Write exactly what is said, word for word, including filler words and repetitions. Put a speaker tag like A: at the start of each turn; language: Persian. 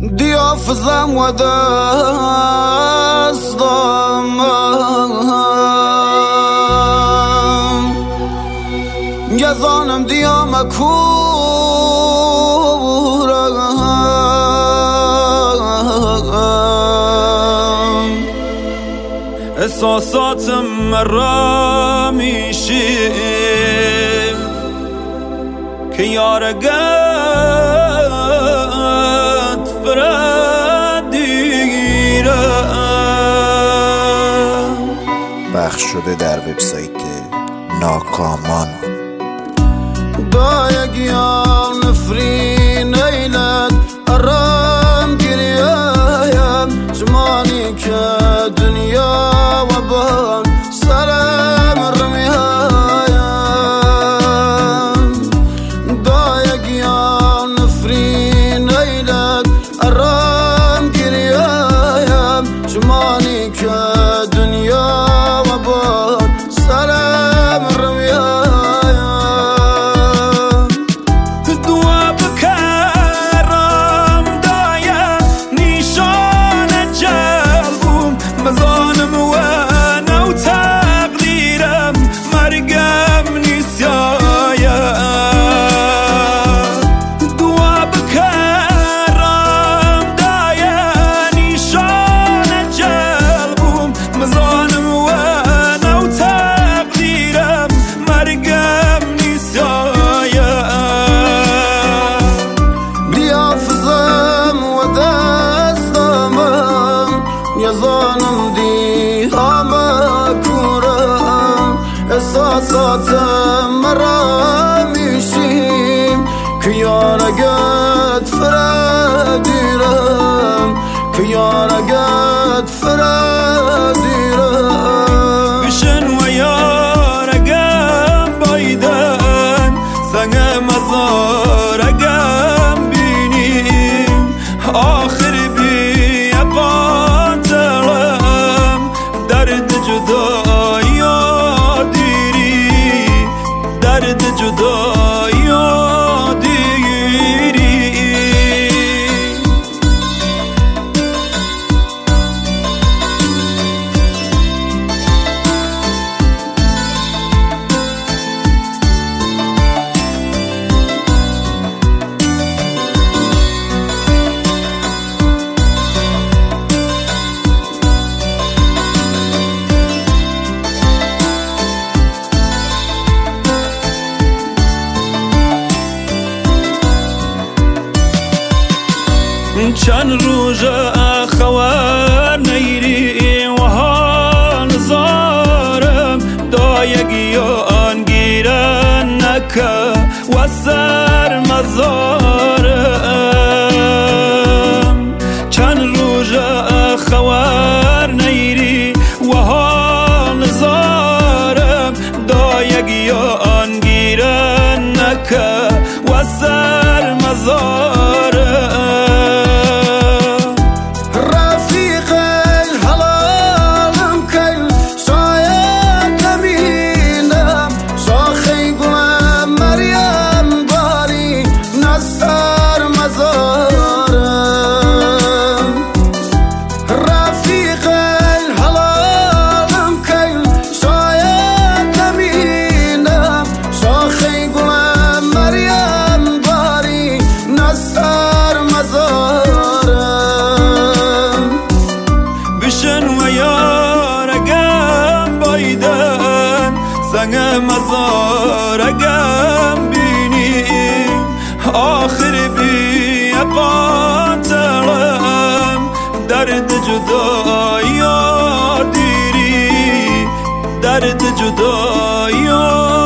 A: دیافزم و دستم گزانم دیام کورم احساساتم مرا میشی که یارگت فردیرم.
B: پخش شده در وبسایت ناکامان.
A: دایگیان نفرین ایلت ارام گریایم زمانی که دنیا و بان سرم رمیایم. دایگیان نفرین ایلت ارام گریایم زمانی که دنیا و بان سرم رمیایم. یزانم دی همه کورم احساساتم مرا میشیم که یارگت فردیرم که یارگت فردیرم. بشن و یارگم بایدن سنگ مزارگم بینیم آخر جدایی و دیری. چند روز خوار نیری و ها نزارم دایگی آن گیرن نکه و سر مزارم. چند روز خوار نیری و ها نزارم دایگی آن گیرن نکه و سر مزارم. سنگ مزارگم بینیم آخر بی قاتلم درد جدایی و دیری درد جدایی و